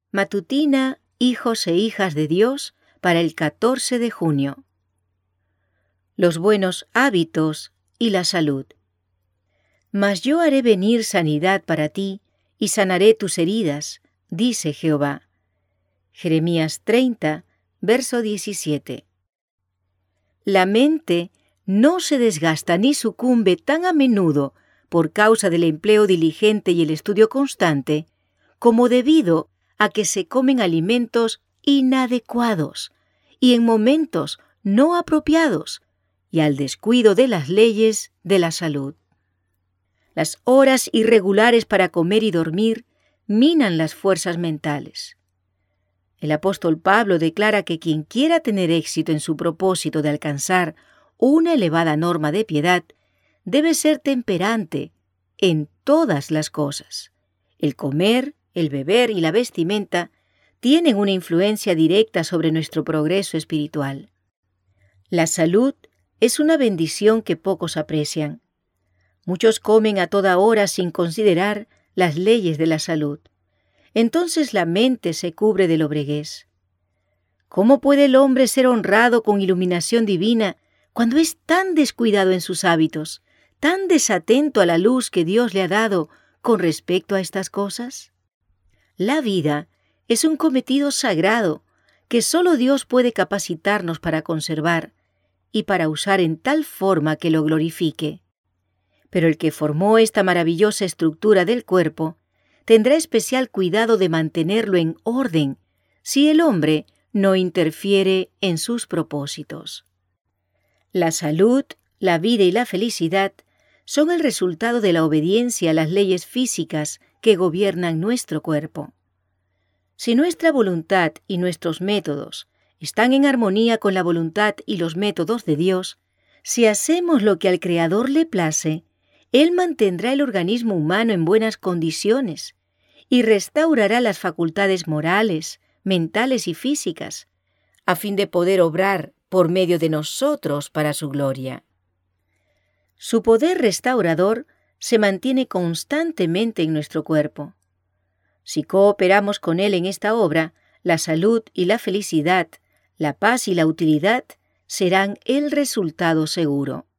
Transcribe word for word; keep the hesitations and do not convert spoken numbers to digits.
Matutina, hijos e hijas de Dios, para el catorce de junio. Los buenos hábitos y la salud. Mas yo haré venir sanidad para ti, y sanaré tus heridas, dice Jehová. Jeremías treinta, verso diecisiete. La mente no se desgasta ni sucumbe tan a menudo por causa del empleo diligente y el estudio constante, como debido a que se comen alimentos inadecuados y en momentos no apropiados, y al descuido de las leyes de la salud. Las horas irregulares para comer y dormir minan las fuerzas mentales. El apóstol Pablo declara que quien quiera tener éxito en su propósito de alcanzar una elevada norma de piedad, debe ser temperante en todas las cosas. El comer, el beber y la vestimenta tienen una influencia directa sobre nuestro progreso espiritual. La salud es una bendición que pocos aprecian. Muchos comen a toda hora sin considerar las leyes de la salud. Entonces la mente se cubre de lobreguez. ¿Cómo puede el hombre ser honrado con iluminación divina cuando es tan descuidado en sus hábitos, tan desatento a la luz que Dios le ha dado con respecto a estas cosas? La vida es un cometido sagrado que solo Dios puede capacitarnos para conservar y para usar en tal forma que lo glorifique. Pero el que formó esta maravillosa estructura del cuerpo tendrá especial cuidado de mantenerlo en orden si el hombre no interfiere en sus propósitos. La salud, la vida y la felicidad son el resultado de la obediencia a las leyes físicas que gobiernan nuestro cuerpo. Si nuestra voluntad y nuestros métodos están en armonía con la voluntad y los métodos de Dios, si hacemos lo que al Creador le place, Él mantendrá el organismo humano en buenas condiciones y restaurará las facultades morales, mentales y físicas, a fin de poder obrar por medio de nosotros para su gloria. Su poder restaurador se mantiene constantemente en nuestro cuerpo. Si cooperamos con Él en esta obra, la salud y la felicidad, la paz y la utilidad serán el resultado seguro.